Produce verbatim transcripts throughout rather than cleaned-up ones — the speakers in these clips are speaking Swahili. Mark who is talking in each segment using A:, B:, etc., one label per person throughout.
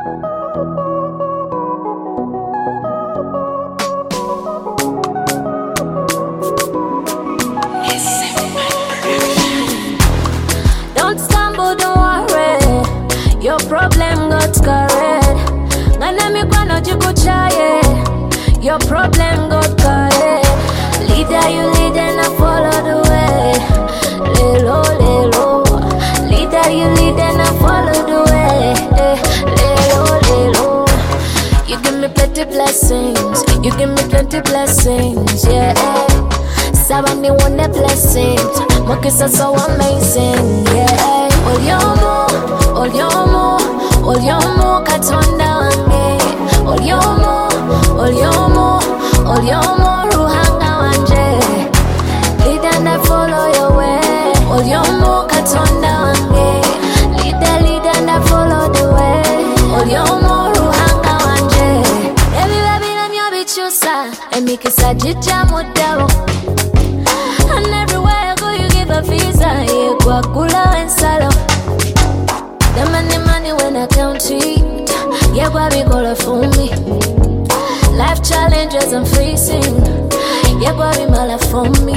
A: Don't stumble, don't worry. Your problem got scarred. Ngana mikwano jikuchaye. Your problem got scarred. Leader, you lead and I follow the way. Lelo, lelo. Leader, you lead and I follow the way. Lelo, lelo. You give me plenty blessings. You give me plenty blessings, yeah. Saba me want the blessings. Mokis are so amazing, yeah. All yomo, all yomo, all yomo, katonda wange. All yomo, all yomo, all yomo, ruhanga wanje. Lead and I follow your way. All yomo, katonda wange. Lead, lead and I follow the way. All yomo, ruhanga wanje. Baby, baby, I'm your bichusa. And make it sajija mudabo. And everywhere I go, you give a visa. Yeah, guacula and salo. The money, money when I count it. Yeah, baby, call it for me. Life challenges I'm facing. Yeah, baby, my life for me.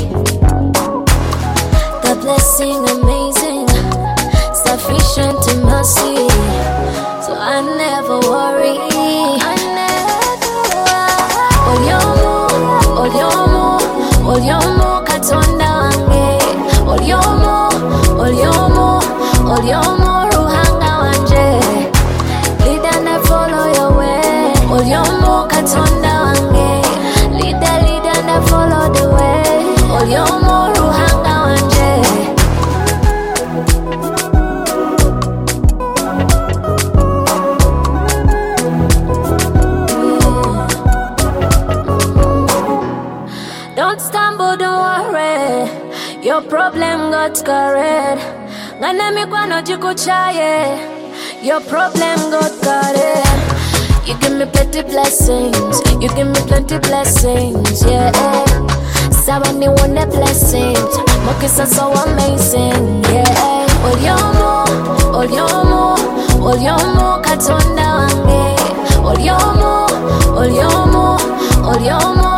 A: The blessing amazing, sufficient in mercy. So I never worry. I never worry. All yomo, all yomo, all yomo, katonda wange. All yomo, all yomo, all yomo, ruhanga wanje. Lead and I follow your way. All yomo, katonda wange. Lead, lead and I follow the way. All yomo, ruhanga wanje. Don't stumble, don't worry. Your problem got scarred. Ngana mikwano jikuchaye. Your problem got scarred. You give me plenty blessings. You give me plenty blessings, yeah. Saba me want the blessings. Mokis are so amazing, yeah. All yomo, all yomo, all yomo, katonda wange. All yomo, all yomo, all yomo.